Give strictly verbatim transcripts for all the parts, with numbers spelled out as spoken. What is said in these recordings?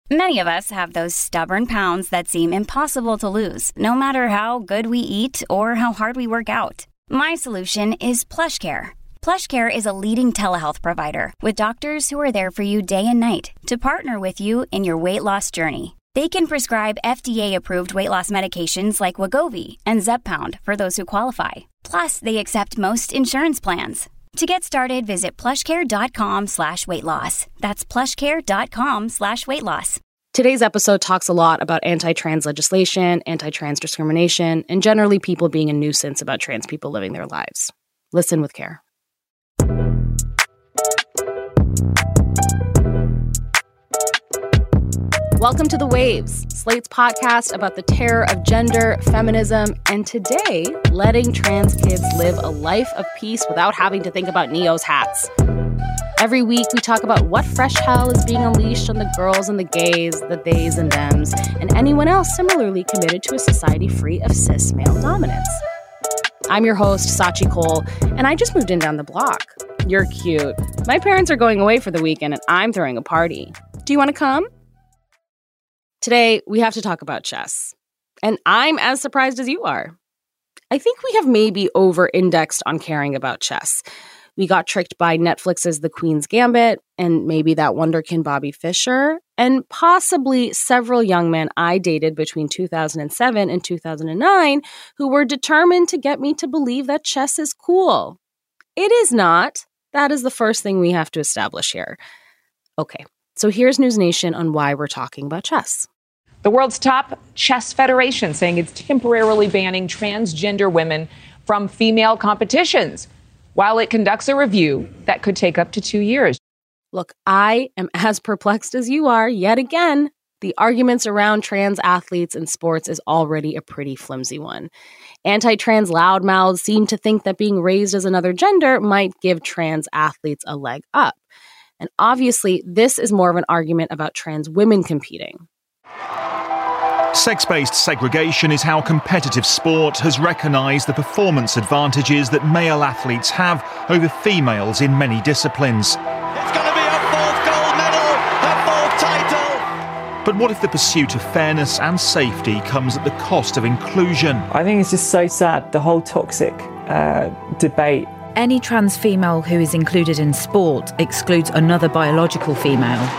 Many of us have those stubborn pounds that seem impossible to lose, no matter how good we eat or how hard we work out. My solution is PlushCare. PlushCare is a leading telehealth provider with doctors who are there for you day and night to partner with you in your weight loss journey. They can prescribe F D A-approved weight loss medications like Wegovy and Zepbound for those who qualify. Plus, they accept most insurance plans. To get started, visit plushcare.com slash weight loss. That's plushcare.com slash weight loss. Today's episode talks a lot about anti-trans legislation, anti-trans discrimination, and generally people being a nuisance about trans people living their lives. Listen with care. Welcome to The Waves, Slate's podcast about the terror of gender, feminism, and today, letting trans kids live a life of peace without having to think about N E O's hats. Every week, we talk about what fresh hell is being unleashed on the girls and the gays, the theys and thems, and anyone else similarly committed to a society free of cis male dominance. I'm your host, Sachi Cole, and I just moved in down the block. You're cute. My parents are going away for the weekend, and I'm throwing a party. Do you want to come? Today, we have to talk about chess. And I'm as surprised as you are. I think we have maybe over-indexed on caring about chess. We got tricked by Netflix's The Queen's Gambit, and maybe that wonderkin Bobby Fischer, and possibly several young men I dated between two thousand seven and two thousand nine who were determined to get me to believe that chess is cool. It is not. That is the first thing we have to establish here. Okay, so here's News Nation on why we're talking about chess. The world's top chess federation saying it's temporarily banning transgender women from female competitions while it conducts a review that could take up to two years. Look, I am as perplexed as you are yet again. The arguments around trans athletes in sports is already a pretty flimsy one. Anti-trans loudmouths seem to think that being raised as another gender might give trans athletes a leg up. And obviously, this is more of an argument about trans women competing. Sex-based segregation is how competitive sport has recognised the performance advantages that male athletes have over females in many disciplines. It's going to be her fourth gold medal, her fourth title. But what if the pursuit of fairness and safety comes at the cost of inclusion? I think it's just so sad, the whole toxic uh, debate. Any trans female who is included in sport excludes another biological female.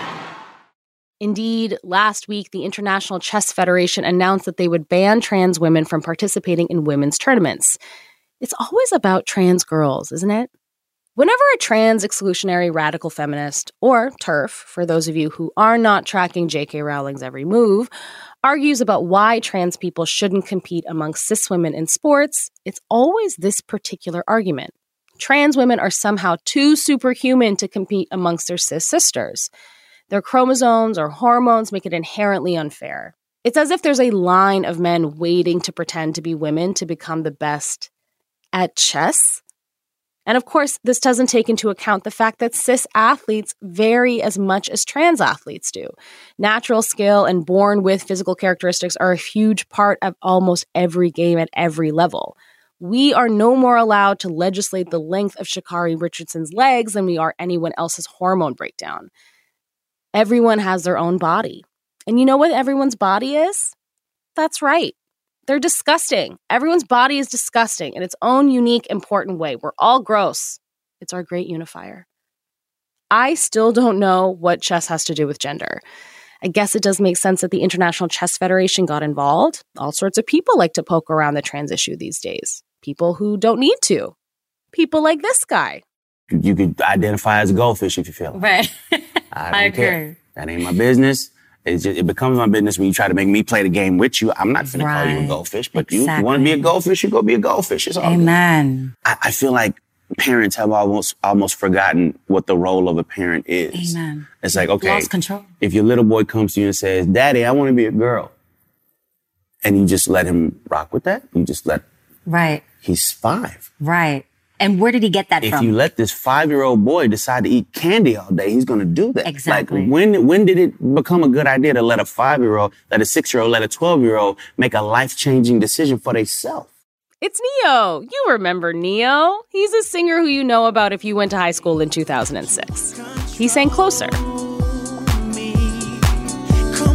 Indeed, last week, the International Chess Federation announced that they would ban trans women from participating in women's tournaments. It's always about trans girls, isn't it? Whenever a trans exclusionary radical feminist, or TERF, for those of you who are not tracking J K Rowling's every move, argues about why trans people shouldn't compete amongst cis women in sports, it's always this particular argument. Trans women are somehow too superhuman to compete amongst their cis sisters. Their chromosomes or hormones make it inherently unfair. It's as if there's a line of men waiting to pretend to be women to become the best at chess. And of course, this doesn't take into account the fact that cis athletes vary as much as trans athletes do. Natural skill and born with physical characteristics are a huge part of almost every game at every level. We are no more allowed to legislate the length of Sha'Carri Richardson's legs than we are anyone else's hormone breakdown. Everyone has their own body. And you know what everyone's body is? That's right. They're disgusting. Everyone's body is disgusting in its own unique, important way. We're all gross. It's our great unifier. I still don't know what chess has to do with gender. I guess it does make sense that the International Chess Federation got involved. All sorts of people like to poke around the trans issue these days. People who don't need to. People like this guy. You could identify as a goldfish if you feel it. Right. I don't I agree. care. That ain't my business. It's just, it becomes my business when you try to make me play the game with you. I'm not finna Right. call you a goldfish, but Exactly. you, you want to be a goldfish, you go be a goldfish. It's all good. Amen. I, I feel like parents have almost almost forgotten what the role of a parent is. Amen. It's like, okay, Lost control. if your little boy comes to you and says, Daddy, I want to be a girl, and you just let him rock with that, you just let, Right. he's five. Right. And where did he get that If from? you let this five-year-old boy decide to eat candy all day, he's going to do that. Exactly. Like, when when did it become a good idea to let a five-year-old, let a six-year-old, let a twelve-year-old make a life-changing decision for themselves? It's Neo. You remember Neo. He's a singer who you know about if you went to high school in two thousand six. He sang Closer.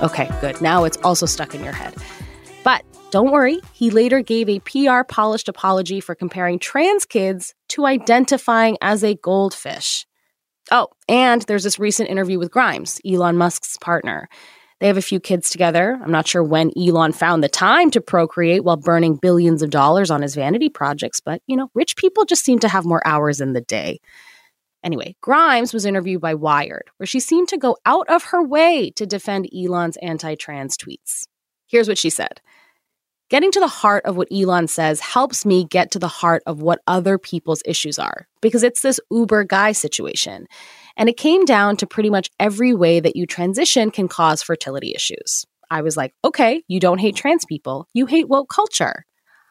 Okay, good. Now it's also stuck in your head. But don't worry, he later gave a P R-polished apology for comparing trans kids to identifying as a goldfish. Oh, and there's this recent interview with Grimes, Elon Musk's partner. They have a few kids together. I'm not sure when Elon found the time to procreate while burning billions of dollars on his vanity projects, but, you know, rich people just seem to have more hours in the day. Anyway, Grimes was interviewed by Wired, where she seemed to go out of her way to defend Elon's anti-trans tweets. Here's what she said. Getting to the heart of what Elon says helps me get to the heart of what other people's issues are, because it's this Uber guy situation. And it came down to pretty much every way that you transition can cause fertility issues. I was like, okay, you don't hate trans people. You hate woke culture.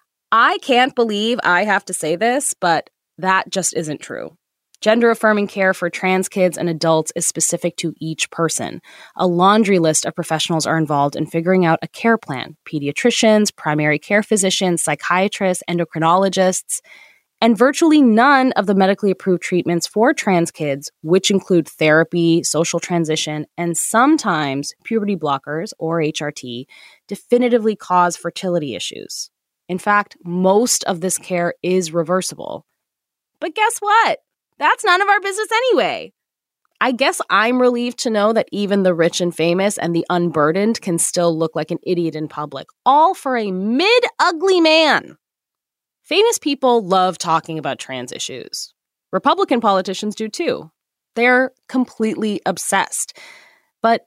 I can't believe I have to say this, but that just isn't true. Gender-affirming care for trans kids and adults is specific to each person. A laundry list of professionals are involved in figuring out a care plan. Pediatricians, primary care physicians, psychiatrists, endocrinologists, and virtually none of the medically approved treatments for trans kids, which include therapy, social transition, and sometimes puberty blockers, or H R T, definitively cause fertility issues. In fact, most of this care is reversible. But guess what? That's none of our business anyway. I guess I'm relieved to know that even the rich and famous and the unburdened can still look like an idiot in public, all for a mid-ugly man. Famous people love talking about trans issues. Republican politicians do too. They're completely obsessed. But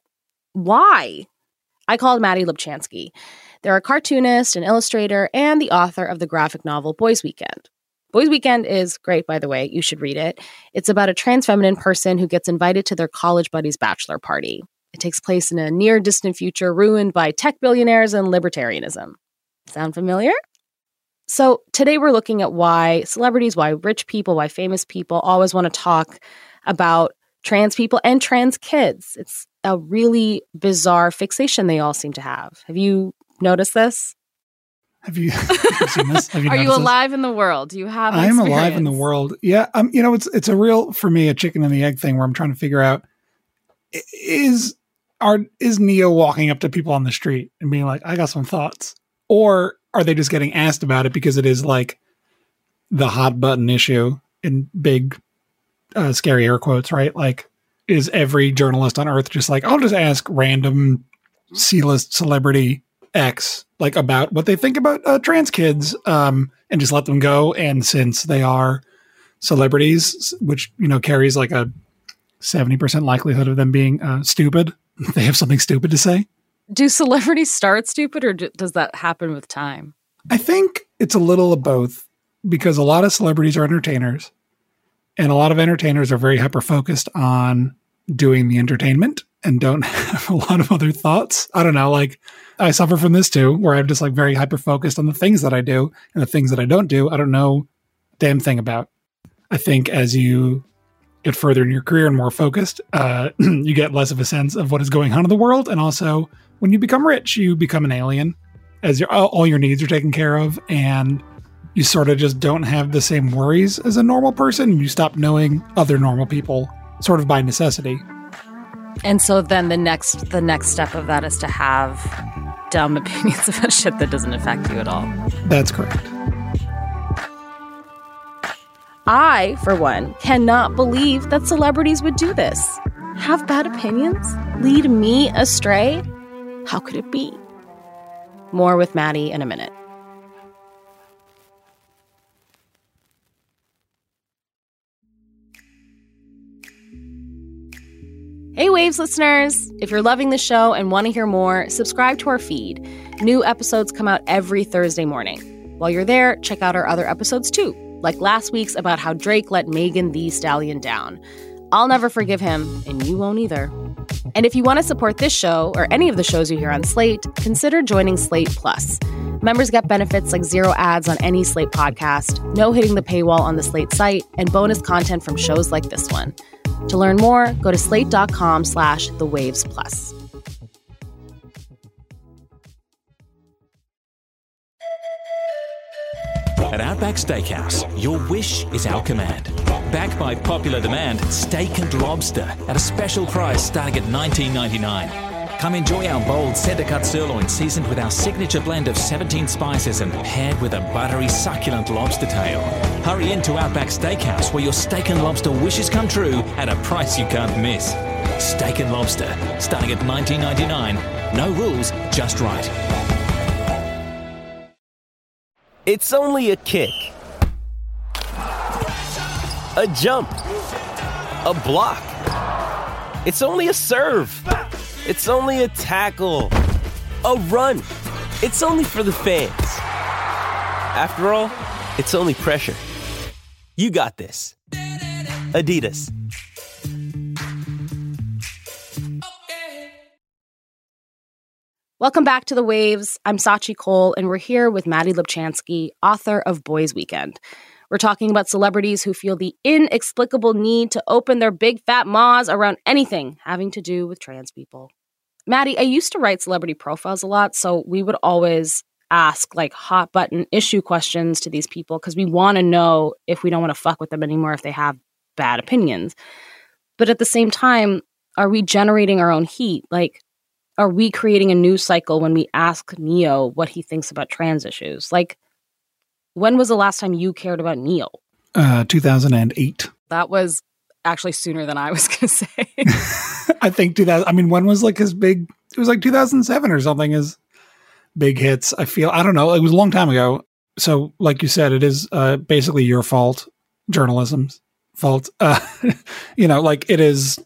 why? I called Maddie Lubchansky. They're a cartoonist, an illustrator, and the author of the graphic novel Boys Weekend. Boys Weekend is great, by the way. You should read it. It's about a trans feminine person who gets invited to their college buddy's bachelor party. It takes place in a near-distant future ruined by tech billionaires and libertarianism. Sound familiar? So today we're looking at why celebrities, why rich people, why famous people always want to talk about trans people and trans kids. It's a really bizarre fixation they all seem to have. Have you noticed this? Have you, have you seen this? Have you Are you alive this? in the world? Do you have an I'm experience? alive in the world. Yeah. Um, you know, it's it's a real, for me, a chicken and the egg thing where I'm trying to figure out, is are is Neo walking up to people on the street and being like, I got some thoughts? Or are they just getting asked about it because it is like the hot button issue in big, uh, scary air quotes, right? Like, is every journalist on earth just like, I'll just ask random C-list celebrity X, like about what they think about uh, trans kids, um, and just let them go. And since they are celebrities, which, you know, carries like a seventy percent likelihood of them being uh, stupid, they have something stupid to say. Do celebrities start stupid, or do, does that happen with time? I think it's a little of both, because a lot of celebrities are entertainers, and a lot of entertainers are very hyper-focused on doing the entertainment and don't have a lot of other thoughts. I don't know, like, I suffer from this too, where I'm just like very hyper-focused on the things that I do, and the things that I don't do, I don't know a damn thing about. I think as you get further in your career and more focused, uh, you get less of a sense of what is going on in the world, and also when you become rich, you become an alien, as your, all your needs are taken care of, and you sort of just don't have the same worries as a normal person. You stop knowing other normal people, sort of by necessity. And so then the next the next step of that is to have dumb opinions about shit that doesn't affect you at all. That's correct. I, for one, cannot believe that celebrities would do this. Have bad opinions? Lead me astray? How could it be? More with Maddie in a minute. Hey Waves listeners! If you're loving the show and want to hear more, subscribe to our feed. New episodes come out every Thursday morning. While you're there, check out our other episodes too, like last week's about how Drake let Megan Thee Stallion down. I'll never forgive him, and you won't either. And if you want to support this show or any of the shows you hear on Slate, consider joining Slate Plus. Members get benefits like zero ads on any Slate podcast, no hitting the paywall on the Slate site, and bonus content from shows like this one. To learn more, go to slate.com slash the waves plus. At Outback Steakhouse, your wish is our command. Backed by popular demand, steak and lobster at a special price starting at nineteen ninety-nine. Come enjoy our bold centre-cut sirloin seasoned with our signature blend of seventeen spices and paired with a buttery, succulent lobster tail. Hurry into Outback Steakhouse where your steak and lobster wishes come true at a price you can't miss. Steak and Lobster, starting at nineteen ninety-nine. No rules, just right. It's only a kick, a jump, a block. It's only a serve. It's only a tackle, a run. It's only for the fans. After all, it's only pressure. You got this. Adidas. Welcome back to The Waves. I'm Sachi Cole, and we're here with Maddie Lubchansky, author of Boys Weekend. We're talking about celebrities who feel the inexplicable need to open their big fat maws around anything having to do with trans people. Maddie, I used to write celebrity profiles a lot, so we would always ask like hot button issue questions to these people because we want to know if we don't want to fuck with them anymore if they have bad opinions. But at the same time, are we generating our own heat? Like, are we creating a news cycle when we ask Neo what he thinks about trans issues? Like, when was the last time you cared about Neo? Uh, two thousand eight. That was actually sooner than I was going to say. I think two thousand. I mean, when was like his big? It was like two thousand seven or something. His big hits. I feel. I don't know. It was a long time ago. So, like you said, it is uh, basically your fault, journalism's fault. Uh, you know, like it is.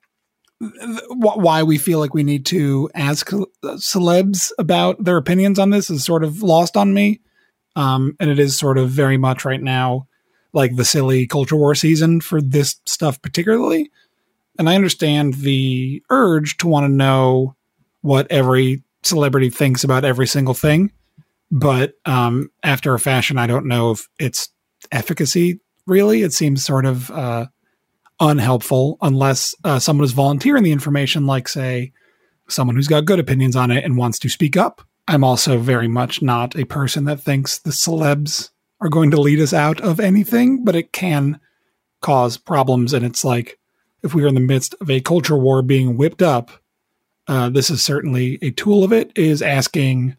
Why we feel like we need to ask celebs about their opinions on this is sort of lost on me. Um, and it is sort of very much right now, like the silly culture war season for this stuff particularly. And I understand the urge to want to know what every celebrity thinks about every single thing. But um, after a fashion, I don't know if it's efficacy, really. It seems sort of uh, unhelpful unless uh, someone is volunteering the information, like, say, someone who's got good opinions on it and wants to speak up. I'm also very much not a person that thinks the celebs are going to lead us out of anything, but it can cause problems. And it's like, if we are in the midst of a culture war being whipped up, uh, this is certainly a tool of it, is asking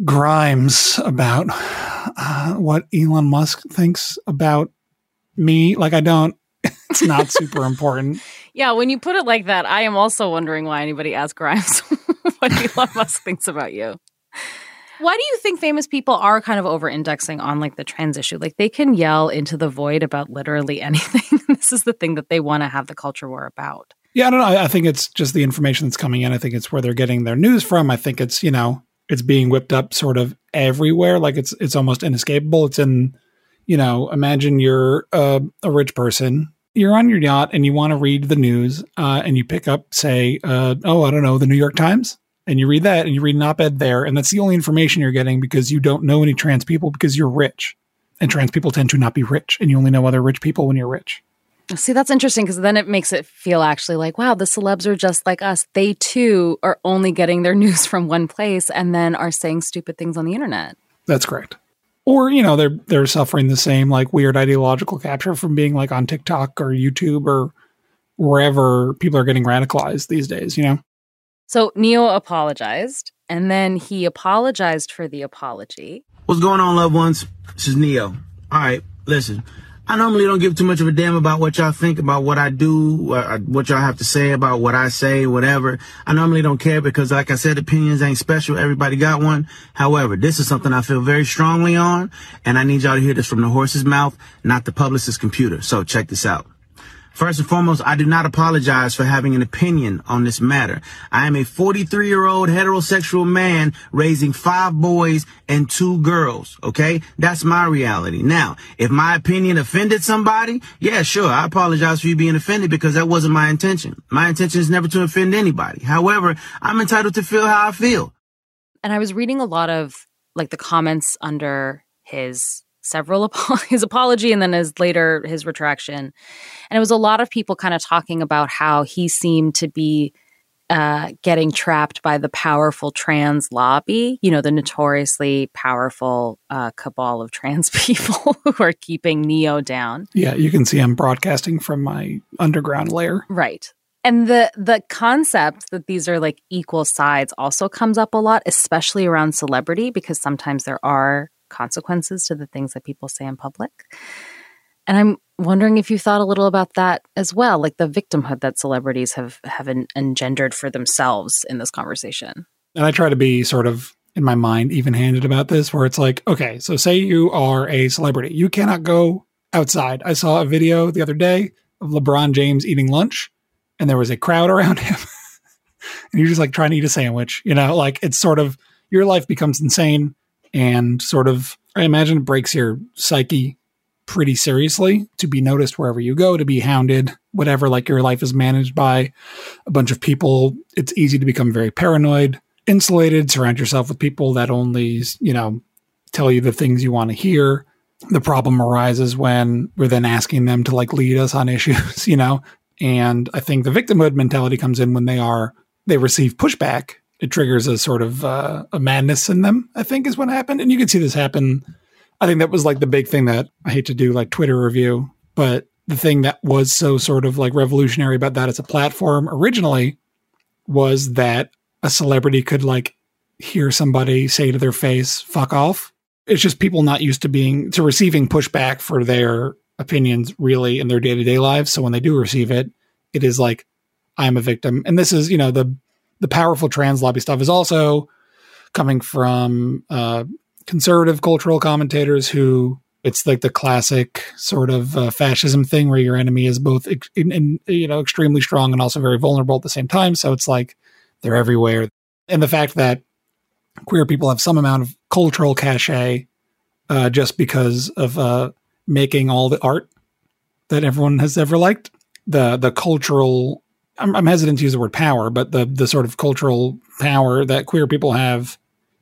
Grimes about uh, what Elon Musk thinks about me. Like, I don't, it's not super important. Yeah, when you put it like that, I am also wondering why anybody asks Grimes what Elon Musk thinks about you. Why do you think famous people are kind of over-indexing on like the trans issue? Like they can yell into the void about literally anything. This is the thing that they want to have the culture war about. Yeah, I don't know. I, I think it's just the information that's coming in. I think it's where they're getting their news from. I think it's, you know, it's being whipped up sort of everywhere. Like it's it's almost inescapable. It's in, you know, imagine you're uh, a rich person. You're on your yacht and you want to read the news uh, and you pick up, say, uh, oh, I don't know, the New York Times. And you read that and you read an op-ed there. And that's the only information you're getting because you don't know any trans people because you're rich. And trans people tend to not be rich. And you only know other rich people when you're rich. See, that's interesting because then it makes it feel actually like, wow, the celebs are just like us. They too are only getting their news from one place and then are saying stupid things on the internet. That's correct. Or, you know, they're they're suffering the same like weird ideological capture from being like on TikTok or YouTube or wherever people are getting radicalized these days, you know? So Neo apologized, and then he apologized for the apology. What's going on, loved ones? This is Neo. All right, listen. I normally don't give too much of a damn about what y'all think about what I do, uh, what y'all have to say about what I say, whatever. I normally don't care because, like I said, opinions ain't special. Everybody got one. However, this is something I feel very strongly on, and I need y'all to hear this from the horse's mouth, not the publicist's computer. So check this out. First and foremost, I do not apologize for having an opinion on this matter. I am a forty-three-year-old heterosexual man raising five boys and two girls, okay? That's my reality. Now, if my opinion offended somebody, yeah, sure, I apologize for you being offended because that wasn't my intention. My intention is never to offend anybody. However, I'm entitled to feel how I feel. And I was reading a lot of, like, the comments under his several his apology and then his later his retraction, and it was a lot of people kind of talking about how he seemed to be uh getting trapped by the powerful trans lobby, you know, the notoriously powerful uh cabal of trans people who are keeping Neo down. Yeah, you can see I'm broadcasting from my underground lair. Right. And the the concept that these are like equal sides also comes up a lot, especially around celebrity, because sometimes there are consequences to the things that people say in public. And I'm wondering if you thought a little about that as well, like the victimhood that celebrities have, have en- engendered for themselves in this conversation. And I try to be sort of, in my mind, even-handed about this, where it's like, okay, so say you are a celebrity. You cannot go outside. I saw a video the other day of LeBron James eating lunch, and there was a crowd around him. And you're just like trying to eat a sandwich. You know, like it's sort of, your life becomes insane and sort of, I imagine it breaks your psyche pretty seriously to be noticed wherever you go, to be hounded, whatever, like your life is managed by a bunch of people. It's easy to become very paranoid, insulated, surround yourself with people that only, you know, tell you the things you want to hear. The problem arises when we're then asking them to like lead us on issues, you know? And I think the victimhood mentality comes in when they are, they receive pushback. It triggers a sort of uh, a madness in them, I think is what happened. And you can see this happen. I think that was like the big thing that I hate to do like Twitter review, but the thing that was so sort of like revolutionary about that as a platform originally was that a celebrity could like hear somebody say to their face, fuck off. It's just people not used to being, to receiving pushback for their opinions really in their day-to-day lives. So when they do receive it, it is like, I'm a victim. And this is, you know, the, the powerful trans lobby stuff is also coming from, uh, conservative cultural commentators who, it's like the classic sort of uh, fascism thing where your enemy is both ex- in, in, you know, extremely strong and also very vulnerable at the same time. So it's like they're everywhere. And the fact that queer people have some amount of cultural cachet uh, just because of uh, making all the art that everyone has ever liked. The the cultural, I'm, I'm hesitant to use the word power, but the the sort of cultural power that queer people have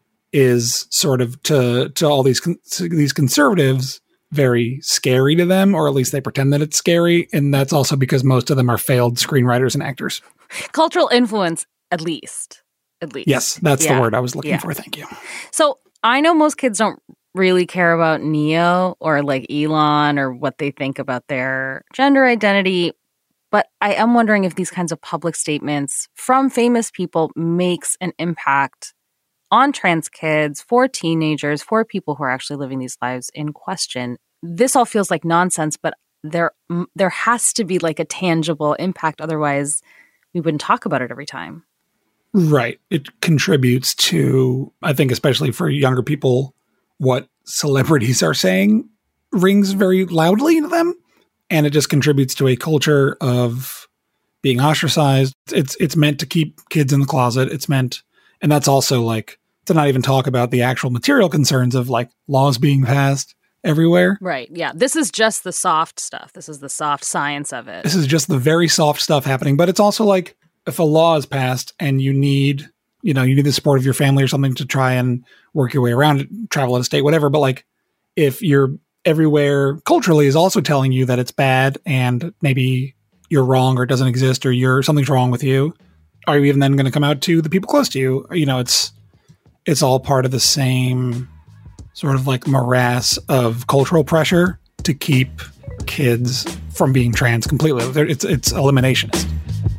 is sort of to to all these to these conservatives very scary to them, or at least they pretend that it's scary. And that's also because most of them are failed screenwriters and actors. Cultural influence, at least. At least. Yes, that's yeah. the word I was looking yeah. for. Thank you. So I know most kids don't really care about Neo or like Elon or what they think about their gender identity. But I am wondering if these kinds of public statements from famous people makes an impact on trans kids, for teenagers, for people who are actually living these lives in question. This all feels like nonsense, but there there has to be like a tangible impact. Otherwise, we wouldn't talk about it every time. Right. It contributes to, I think, especially for younger people, what celebrities are saying rings very loudly to them. And it just contributes to a culture of being ostracized. It's it's meant to keep kids in the closet. It's meant, and that's also like, to not even talk about the actual material concerns of like laws being passed everywhere. Right. Yeah. This is just the soft stuff. This is the soft science of it. This is just the very soft stuff happening. But it's also like, if a law is passed and you need, you know, you need the support of your family or something to try and work your way around it, travel out of state, whatever. But like, if you're everywhere culturally is also telling you that it's bad and maybe you're wrong or it doesn't exist or you're something's wrong with you, are you even then going to come out to the people close to you? You know, it's, it's all part of the same sort of like morass of cultural pressure to keep kids from being trans completely. It's, it's eliminationist.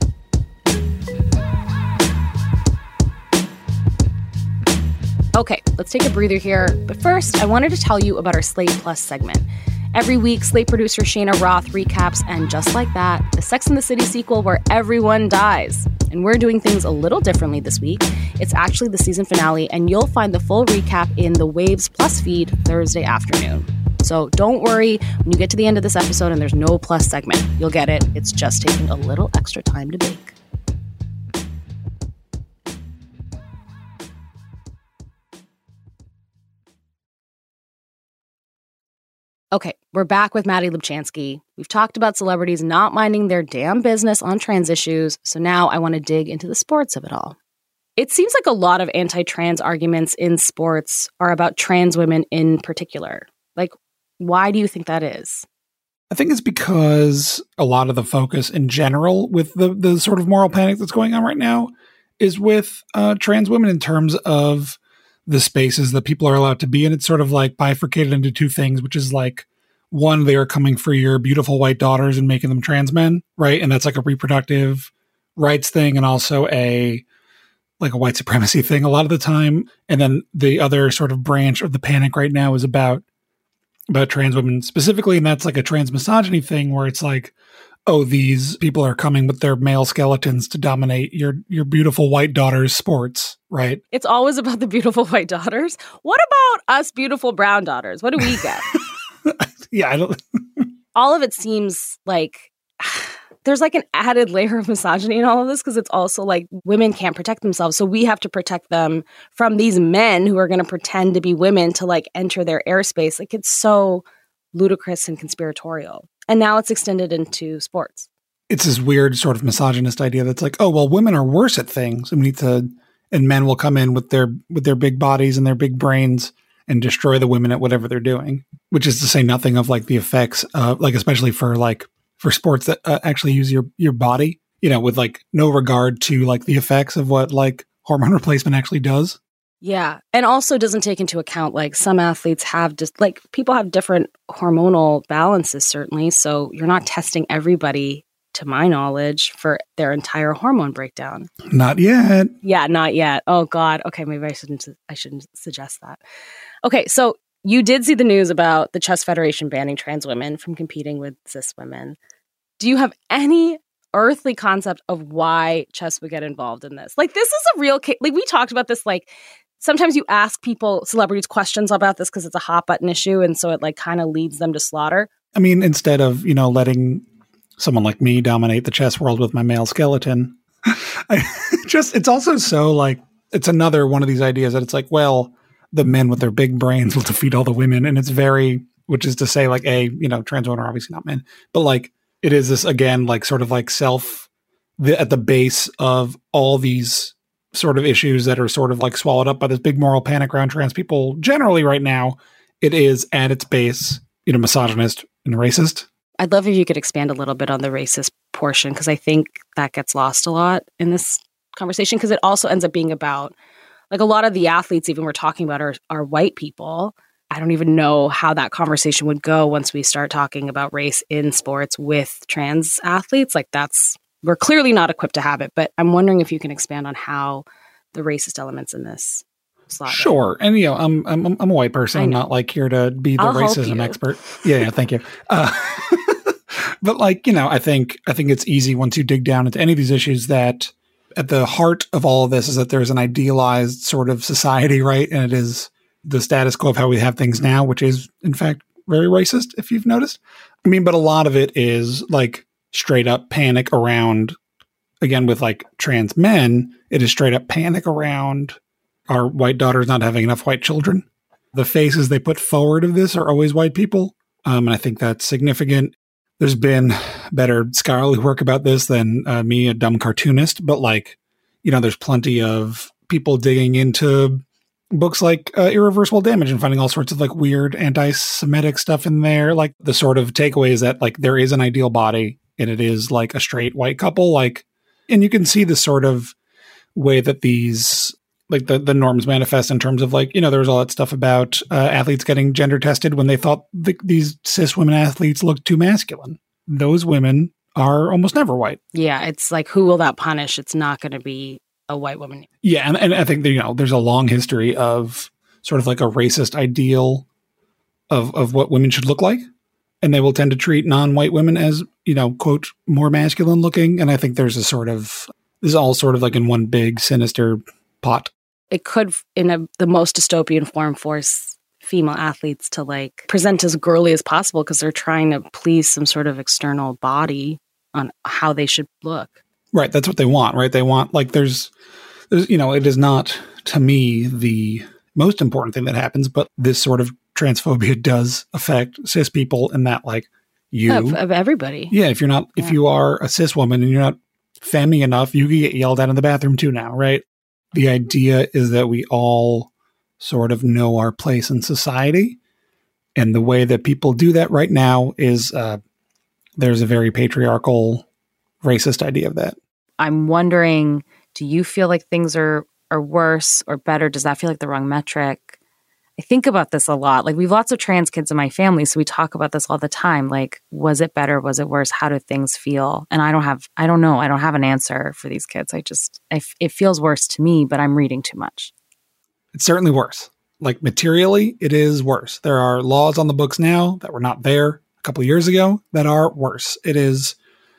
Okay, let's take a breather here. But first, I wanted to tell you about our Slate Plus segment. Every week, Slate producer Shayna Roth recaps And Just Like That, the Sex and the City sequel where everyone dies. And we're doing things a little differently this week. It's actually the season finale, and you'll find the full recap in the Waves Plus feed Thursday afternoon. So don't worry when you get to the end of this episode and there's no Plus segment. You'll get it. It's just taking a little extra time to bake. Okay, we're back with Maddie Lubchansky. We've talked about celebrities not minding their damn business on trans issues, so now I want to dig into the sports of it all. It seems like a lot of anti-trans arguments in sports are about trans women in particular. Like, why do you think that is? I think it's because a lot of the focus in general with the, the sort of moral panic that's going on right now is with uh, trans women in terms of the spaces that people are allowed to be in. It's sort of like bifurcated into two things, which is like, one, they are coming for your beautiful white daughters and making them trans men, right? And that's like a reproductive rights thing and also a like a white supremacy thing a lot of the time. And then the other sort of branch of the panic right now is about about trans women specifically, and that's like a trans misogyny thing where it's like, oh, these people are coming with their male skeletons to dominate your your beautiful white daughter's sports, right? It's always about the beautiful white daughters. What about us beautiful brown daughters? What do we get? yeah, I don't. All of it seems like there's like an added layer of misogyny in all of this because it's also like women can't protect themselves. So we have to protect them from these men who are going to pretend to be women to like enter their airspace. Like it's so ludicrous and conspiratorial. And now it's extended into sports. It's this weird sort of misogynist idea that's like, oh, well, women are worse at things. And we need to, and men will come in with their, with their big bodies and their big brains and destroy the women at whatever they're doing, which is to say nothing of like the effects of like, especially for like, for sports that uh, actually use your, your body, you know, with like no regard to like the effects of what like hormone replacement actually does. Yeah. And also doesn't take into account like some athletes have just like people have different hormonal balances, certainly. So you're not testing everybody, to my knowledge, for their entire hormone breakdown. Not yet. Yeah, not yet. Oh, God. Okay, maybe I shouldn't I shouldn't suggest that. Okay, so you did see the news about the Chess Federation banning trans women from competing with cis women. Do you have any earthly concept of why chess would get involved in this? Like, this is a real case. Like, we talked about this, like, sometimes you ask people, celebrities, questions about this because it's a hot button issue. And so it like kind of leads them to slaughter. I mean, instead of, you know, letting someone like me dominate the chess world with my male skeleton, I just, it's also so like, it's another one of these ideas that it's like, well, the men with their big brains will defeat all the women. And it's very, which is to say like, a, you know, trans women are obviously not men, but like, it is this again, like sort of like self the, at the base of all these sort of issues that are sort of like swallowed up by this big moral panic around trans people. Generally right now, it is at its base, you know, misogynist and racist. I'd love if you could expand a little bit on the racist portion, because I think that gets lost a lot in this conversation, because it also ends up being about, like, a lot of the athletes even we're talking about are, are white people. I don't even know how that conversation would go once we start talking about race in sports with trans athletes. Like, that's, we're clearly not equipped to have it, but I'm wondering if you can expand on how the racist elements in this slot. Sure. And, you know, I'm, I'm, I'm a white person. I'm not like here to be the I'll racism expert. Yeah. Yeah. Thank you. Uh, but like, you know, I think, I think it's easy once you dig down into any of these issues that at the heart of all of this is that there's an idealized sort of society, right? And it is the status quo of how we have things now, which is in fact very racist, if you've noticed. I mean, but a lot of it is like straight up panic around, again, with like trans men, it is straight up panic around our white daughters not having enough white children. The faces they put forward of this are always white people. Um, and I think that's significant. There's been better scholarly work about this than uh, me, a dumb cartoonist, but like, you know, there's plenty of people digging into books like uh, Irreversible Damage and finding all sorts of like weird anti-Semitic stuff in there. Like the sort of takeaway is that like there is an ideal body and it is like a straight white couple. Like, and you can see the sort of way that these, like the, the norms manifest in terms of like, you know, there was all that stuff about uh, athletes getting gender tested when they thought the, these cis women athletes looked too masculine. Those women are almost never white. Yeah. It's like, who will that punish? It's not going to be a white woman. Yeah. And, and I think, that, you know, there's a long history of sort of like a racist ideal of, of what women should look like. And they will tend to treat non-white women as, you know, quote, more masculine looking. And I think there's a sort of, this is all sort of like in one big sinister pot. It could, in a, the most dystopian form, force female athletes to like present as girly as possible because they're trying to please some sort of external body on how they should look. Right. That's what they want, right? They want, like, there's, there's, you know, it is not, to me, the most important thing that happens, but this sort of transphobia does affect cis people in that, like, you. Of, of everybody. Yeah. If you're not, yeah. if you are a cis woman and you're not femmy enough, you can get yelled at in the bathroom too now, right? The idea is that we all sort of know our place in society. And the way that people do that right now is uh, there's a very patriarchal, racist idea of that. I'm wondering, do you feel like things are, are worse or better? Does that feel like the wrong metric I think about this a lot. Like, we have lots of trans kids in my family, so we talk about this all the time. Like, was it better? Was it worse? How do things feel? And I don't have, I don't know. I don't have an answer for these kids. I just, I, it feels worse to me, but I'm reading too much. It's certainly worse. Like, materially, it is worse. There are laws on the books now that were not there a couple of years ago that are worse. It is,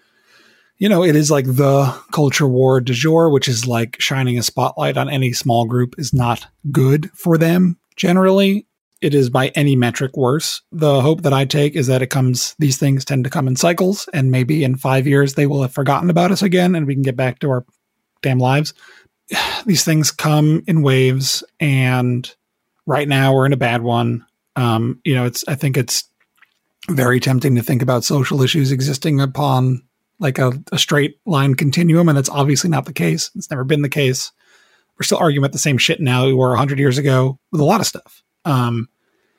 you know, it is like the culture war du jour, which is like shining a spotlight on any small group is not good for them. Generally, it is by any metric worse. The hope that I take is that it comes, these things tend to come in cycles, and maybe in five years they will have forgotten about us again and we can get back to our damn lives. These things come in waves, and right now we're in a bad one. Um, you know, it's, I think it's very tempting to think about social issues existing upon like a, a straight line continuum, and that's obviously not the case. It's never been the case. We're still arguing about the same shit now we were one hundred years ago with a lot of stuff. Um,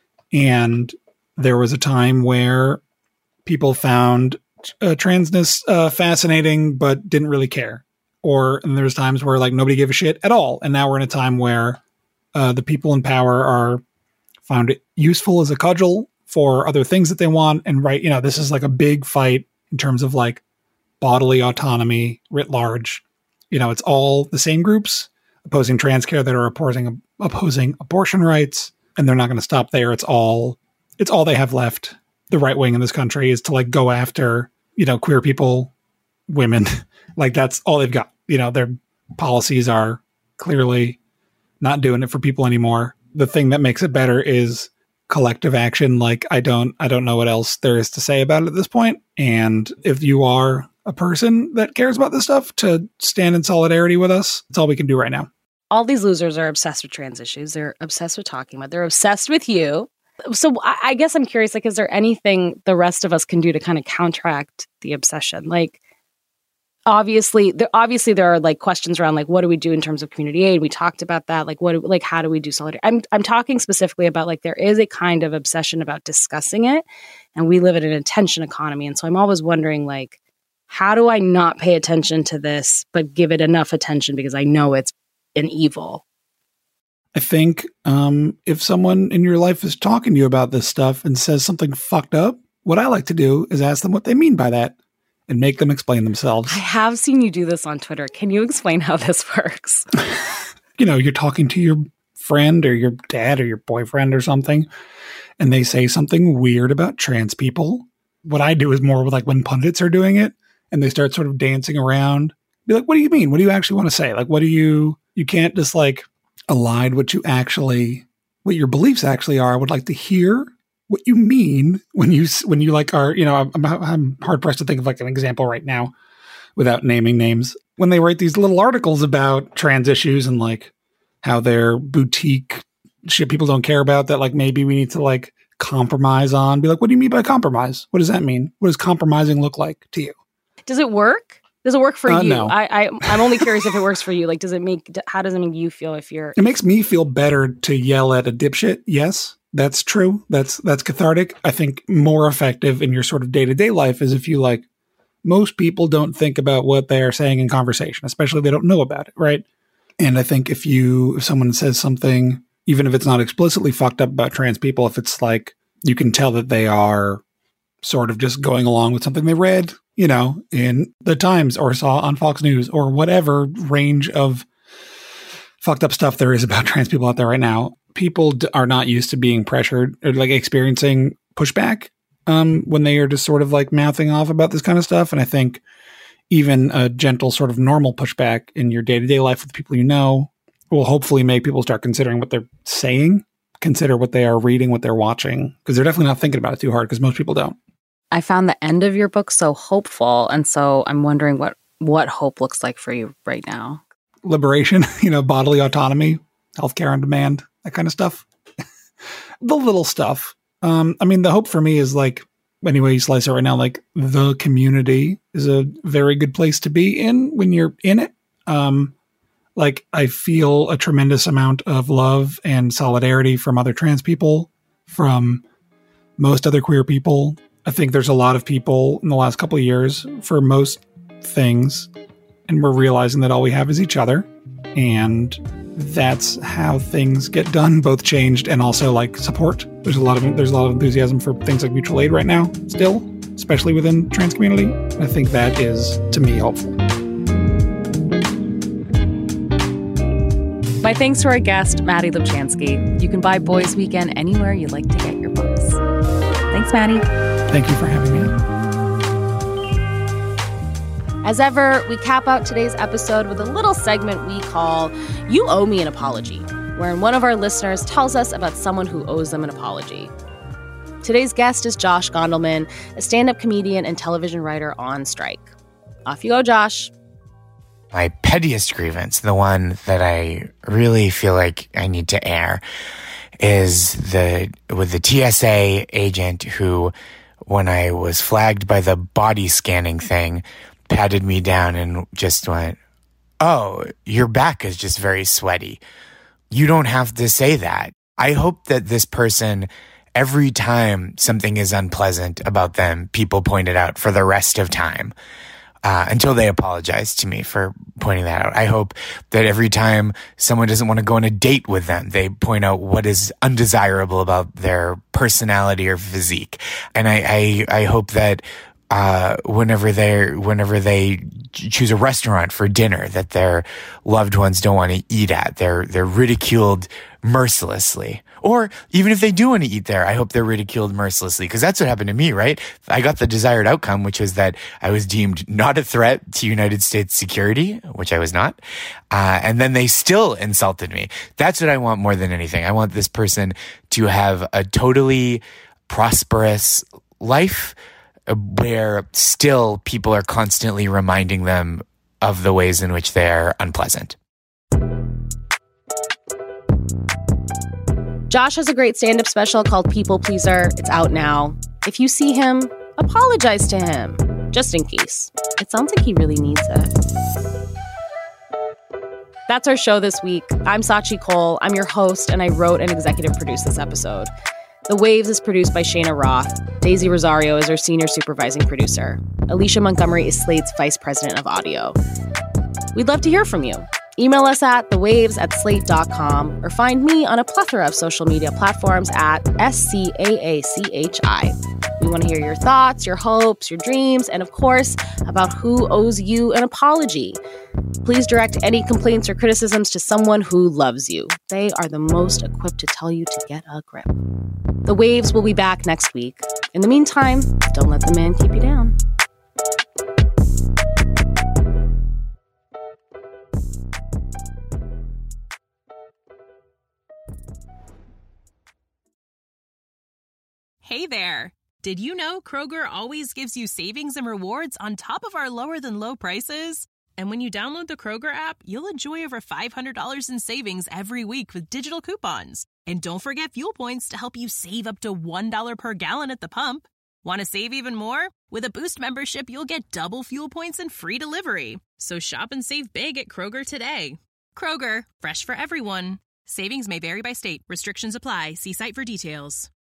and there was a time where people found uh, transness uh, fascinating, but didn't really care. Or and there's times where like nobody gave a shit at all. And now we're in a time where uh, the people in power are found it useful as a cudgel for other things that they want. And right, you know, this is like a big fight in terms of like bodily autonomy writ large. You know, it's all the same groups opposing trans care that are opposing opposing abortion rights, and they're not going to stop there. It's all it's all they have left. The right wing in this country is to like go after, you know, queer people, women. Like that's all they've got. You know, their policies are clearly not doing it for people anymore. The thing that makes it better is collective action. Like I don't I don't know what else there is to say about it at this point. And if you are a person that cares about this stuff, to stand in solidarity with us, that's all we can do right now. All these losers are obsessed with trans issues. They're obsessed with talking about it. They're obsessed with you. So I guess I'm curious, like, is there anything the rest of us can do to kind of counteract the obsession? Like, obviously, there, obviously there are like questions around like, what do we do in terms of community aid? We talked about that. Like, what, do, like, how do we do solidarity? I'm, I'm talking specifically about like, there is a kind of obsession about discussing it, and we live in an attention economy. And so I'm always wondering, like, how do I not pay attention to this, but give it enough attention because I know it's an evil? I think um, if someone in your life is talking to you about this stuff and says something fucked up, what I like to do is ask them what they mean by that and make them explain themselves. I have seen you do this on Twitter. Can you explain how this works? You know, you're talking to your friend or your dad or your boyfriend or something, and they say something weird about trans people. What I do is more like when pundits are doing it and they start sort of dancing around. Be like, what do you mean? What do you actually want to say? Like, what do you, you can't just like elide what you actually, what your beliefs actually are. I would like to hear what you mean when you, when you like are, you know, I'm, I'm hard pressed to think of like an example right now without naming names. When they write these little articles about trans issues and like how they're boutique shit people don't care about, that like maybe we need to like compromise on, be like, what do you mean by compromise? What does that mean? What does compromising look like to you? Does it work? Does it work for uh, you? No. I, I, I'm only curious if it works for you. Like, does it make, how does it make you feel if you're... It makes me feel better to yell at a dipshit. Yes, that's true. That's, that's cathartic. I think more effective in your sort of day-to-day life is if you like, most people don't think about what they're saying in conversation, especially if they don't know about it, right? And I think if you, if someone says something, even if it's not explicitly fucked up about trans people, if it's like, you can tell that they are sort of just going along with something they read, you know, in the Times or saw on Fox News or whatever range of fucked up stuff there is about trans people out there right now. People d- are not used to being pressured or like experiencing pushback um, when they are just sort of like mouthing off about this kind of stuff. And I think even a gentle sort of normal pushback in your day-to-day life with people you know will hopefully make people start considering what they're saying, consider what they are reading, what they're watching, because they're definitely not thinking about it too hard, because most people don't. I found the end of your book so hopeful, and so I'm wondering what, what hope looks like for you right now. Liberation, you know, bodily autonomy, healthcare on demand, that kind of stuff. The little stuff. Um, I mean, the hope for me is like, anyway you slice it right now, like the community is a very good place to be in when you're in it. Um, like I feel a tremendous amount of love and solidarity from other trans people, from most other queer people. I think there's a lot of people in the last couple of years for most things, and we're realizing that all we have is each other. And that's how things get done, both changed and also like support. There's a lot of there's a lot of enthusiasm for things like mutual aid right now, still, especially within trans community. I think that is, to me, helpful. My thanks to our guest, Maddie Lubchansky. You can buy Boys Weekend anywhere you like to get your books. Thanks, Maddie. Thank you for having me. As ever, we cap out today's episode with a little segment we call You Owe Me an Apology, wherein one of our listeners tells us about someone who owes them an apology. Today's guest is Josh Gondelman, a stand-up comedian and television writer on strike. Off you go, Josh. My pettiest grievance, the one that I really feel like I need to air, is the with the T S A agent who, when I was flagged by the body scanning thing, patted me down and just went, "Oh, your back is just very sweaty. You don't have to say that." I hope that this person, every time something is unpleasant about them, people point it out for the rest of time. Uh, until they apologize to me for pointing that out. I hope that every time someone doesn't want to go on a date with them, they point out what is undesirable about their personality or physique. And I, I, I hope that uh, whenever they whenever they choose a restaurant for dinner that their loved ones don't want to eat at, they're they're ridiculed mercilessly. Or even if they do want to eat there, I hope they're ridiculed mercilessly, because that's what happened to me, right? I got the desired outcome, which was that I was deemed not a threat to United States security, which I was not. Uh, and then they still insulted me. That's what I want more than anything. I want this person to have a totally prosperous life where still people are constantly reminding them of the ways in which they're unpleasant. Josh has a great stand-up special called People Pleaser. It's out now. If you see him, apologize to him, just in case. It sounds like he really needs it. That's our show this week. I'm Sachi Cole. I'm your host, and I wrote and executive produced this episode. The Waves is produced by Shayna Roth. Daisy Rosario is our senior supervising producer. Alicia Montgomery is Slate's vice president of audio. We'd love to hear from you. Email us at thewaves at slate dot com or find me on a plethora of social media platforms at S C A A C H I. We want to hear your thoughts, your hopes, your dreams, and of course, about who owes you an apology. Please direct any complaints or criticisms to someone who loves you. They are the most equipped to tell you to get a grip. The Waves will be back next week. In the meantime, don't let the man keep you down. Hey there! Did you know Kroger always gives you savings and rewards on top of our lower-than-low prices? And when you download the Kroger app, you'll enjoy over five hundred dollars in savings every week with digital coupons. And don't forget fuel points to help you save up to one dollar per gallon at the pump. Want to save even more? With a Boost membership, you'll get double fuel points and free delivery. So shop and save big at Kroger today. Kroger, fresh for everyone. Savings may vary by state. Restrictions apply. See site for details.